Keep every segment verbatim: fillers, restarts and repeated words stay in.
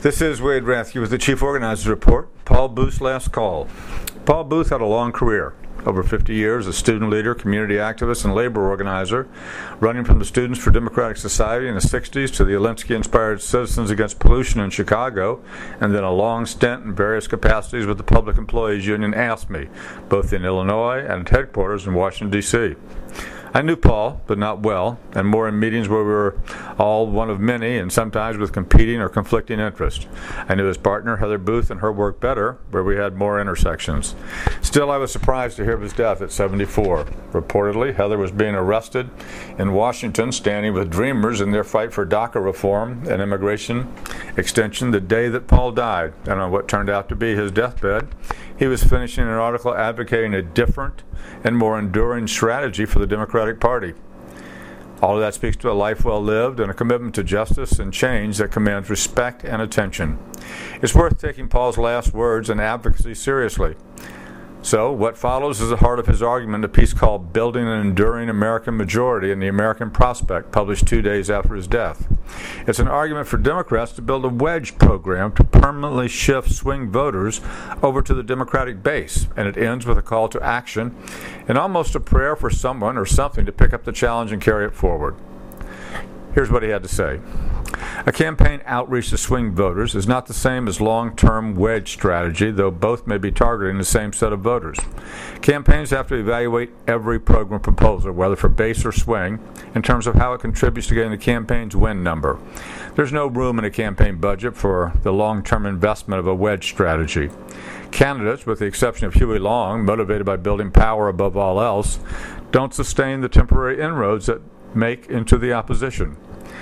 This is Wade Rathke with the Chief Organizer's Report, Paul Booth's last call. Paul Booth had a long career, over fifty years as student leader, community activist, and labor organizer, running from the Students for Democratic Society in the sixties to the Alinsky-inspired Citizens Against Pollution in Chicago, and then a long stint in various capacities with the Public Employees Union AFSCME, both in Illinois and at headquarters in Washington, D C I knew Paul, but not well, and more in meetings where we were all one of many and sometimes with competing or conflicting interests. I knew his partner, Heather Booth, and her work better, where we had more intersections. Still, I was surprised to hear of his death at seventy-four. Reportedly, Heather was being arrested in Washington, standing with Dreamers in their fight for DACA reform and immigration extension the day that Paul died, and on what turned out to be his deathbed. He was finishing an article advocating a different and more enduring strategy for the Democratic Party. All of that speaks to a life well lived and a commitment to justice and change that commands respect and attention. It's worth taking Paul's last words and advocacy seriously. So, what follows is the heart of his argument, a piece called Building an Enduring American Majority in the American Prospect, published two days after his death. It's an argument for Democrats to build a wedge program to permanently shift swing voters over to the Democratic base, and it ends with a call to action and almost a prayer for someone or something to pick up the challenge and carry it forward. Here's what he had to say. A campaign outreach to swing voters is not the same as long-term wedge strategy, though both may be targeting the same set of voters. Campaigns have to evaluate every program proposal, whether for base or swing, in terms of how it contributes to getting the campaign's win number. There's no room in a campaign budget for the long-term investment of a wedge strategy. Candidates, with the exception of Huey Long, motivated by building power above all else, don't sustain the temporary inroads that make into the opposition.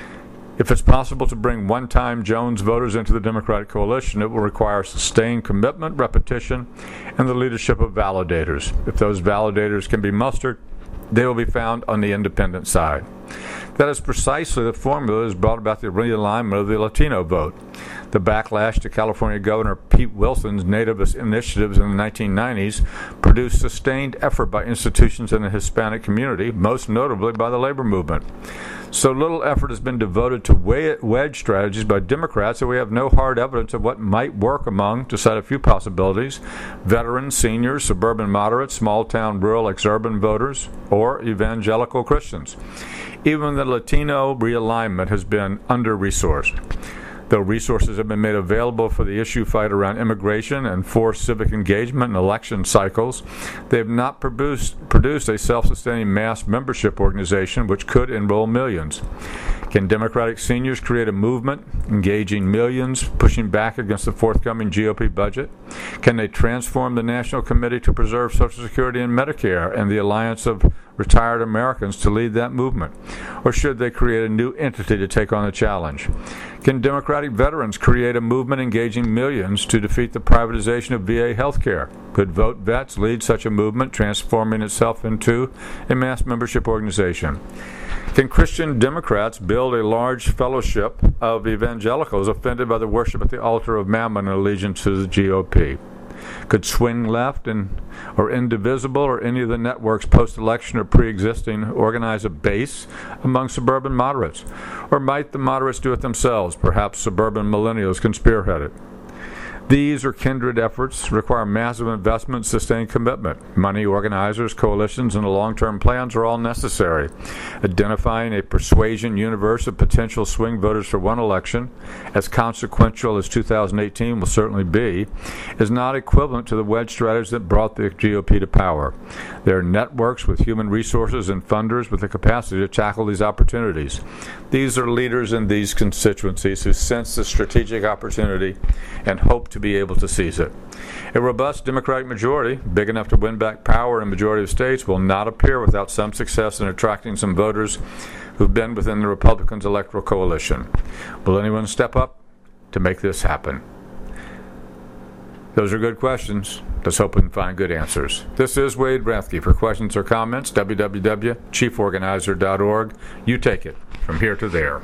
If it's possible to bring one-time Jones voters into the Democratic coalition, it will require sustained commitment, repetition, and the leadership of validators. If those validators can be mustered, they will be found on the independent side. That is precisely the formula that has brought about the realignment of the Latino vote. The backlash to California Governor Pete Wilson's nativist initiatives in the nineteen nineties produced sustained effort by institutions in the Hispanic community, most notably by the labor movement. So little effort has been devoted to wedge strategies by Democrats that we have no hard evidence of what might work among, to cite a few possibilities, veterans, seniors, suburban moderates, small-town, rural, exurban voters, or evangelical Christians. Even the Latino realignment has been under-resourced. Though resources have been made available for the issue fight around immigration and forced civic engagement in election cycles, they have not produced, produced a self-sustaining mass membership organization which could enroll millions. Can Democratic seniors create a movement engaging millions, pushing back against the forthcoming G O P budget? Can they transform the National Committee to Preserve Social Security and Medicare and the Alliance of Retired Americans to lead that movement? Or should they create a new entity to take on the challenge? Can Democratic veterans create a movement engaging millions to defeat the privatization of V A health care? Could Vote Vets lead such a movement, transforming itself into a mass membership organization? Can Christian Democrats build a large fellowship of evangelicals offended by the worship at the altar of Mammon and allegiance to the G O P? Could Swing Left and or Indivisible or any of the networks post-election or pre-existing organize a base among suburban moderates? Or might the moderates do it themselves? Perhaps suburban millennials can spearhead it. These or kindred efforts require massive investment, sustained commitment. Money, organizers, coalitions, and long-term plans are all necessary. Identifying a persuasion universe of potential swing voters for one election, as consequential as two thousand eighteen will certainly be, is not equivalent to the wedge strategies that brought the G O P to power. There are networks with human resources and funders with the capacity to tackle these opportunities. These are leaders in these constituencies who sense the strategic opportunity and hope to be able to seize it. A robust Democratic majority, big enough to win back power in a majority of states, will not appear without some success in attracting some voters who've been within the Republicans' electoral coalition. Will anyone step up to make this happen? Those are good questions. Let's hope we can find good answers. This is Wade Rathke. For questions or comments, w w w dot chief organizer dot org. You take it from here to there.